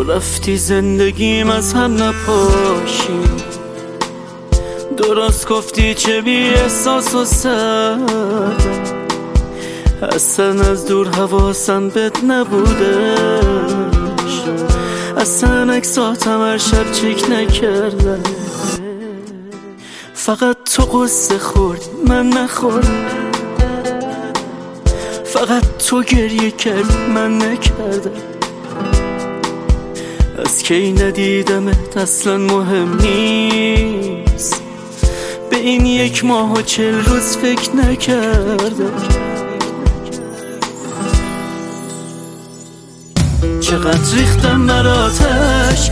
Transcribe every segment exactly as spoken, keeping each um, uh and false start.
تو رفتی زندگیم از هم نپاشی، درست گفتی چه بی احساس و سردم، اصلا از دور حواسم بهت نبودش، اصلا اکساتم هر شب چک نکردم، فقط تو قصه خورد من نخوردم، فقط تو گریه کرد من نکردم، از کی ندیدمت اصلا مهم نیست، به این یک ماه و چل روز فکر نکردم، چقدر ریختم براتش،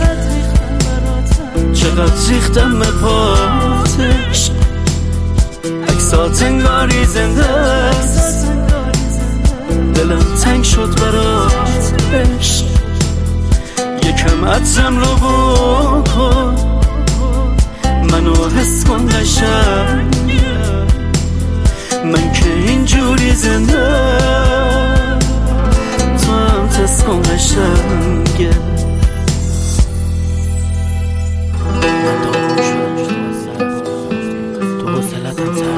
چقدر ریختم به پاتش، عکسات انگاری زنده است، دلم تنگ شد براتش، یکم عطرم رو بکن منو حس کن قشنگ، من که اینجوری زنده تو هم تست کن قشنگه. تو حوصلتم سر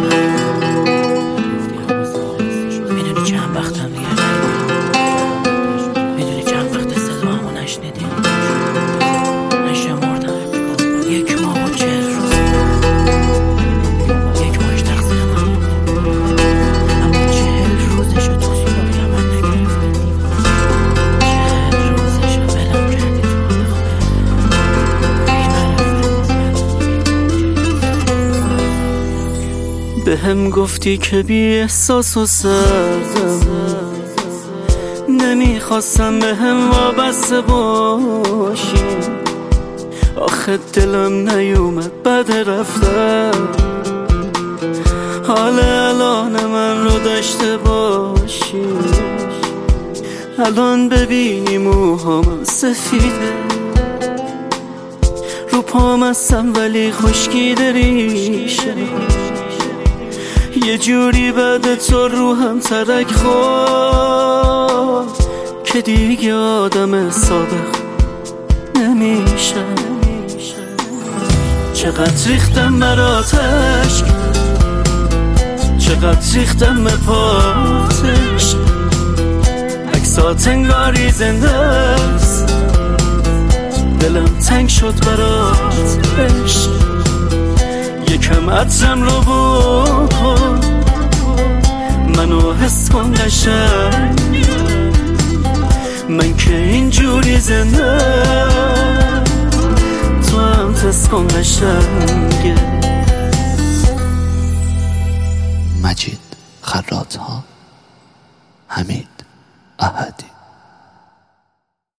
میدونی چند وقتم دیگه، میدونی چند وقت صدامو نشنیدی، نشمردم یک ماه و چهل روز، یک ماهش تقصیر من بود، اما چهل روزشو تو سراغ من نگرفتی، چهل روزشو بلم کردی تو به هم گفتی که بی احساس و سردم، نمیخواستم به هم وابسته باشی، آخه دلم نیومد بعد رفتم، حال الان من رو داشته باشی، الان ببینی موهام سفیده، رو پام هستم ولی خشکیده ریشم، یه جوری بعد تو روحم ترک خورد که دیگه آدم صادق نمیشم، چقدر ریختم براتش، چقدر ریختم به پاتش، عکسات انگاری زنده است، دلم تنگ شد براتش، یکم عطرم رو بکن منو حس کن قشنگ، من که اینجوری زنده تو هم تست کن قشنگه. مجید خراط‌ها، حمید احدی.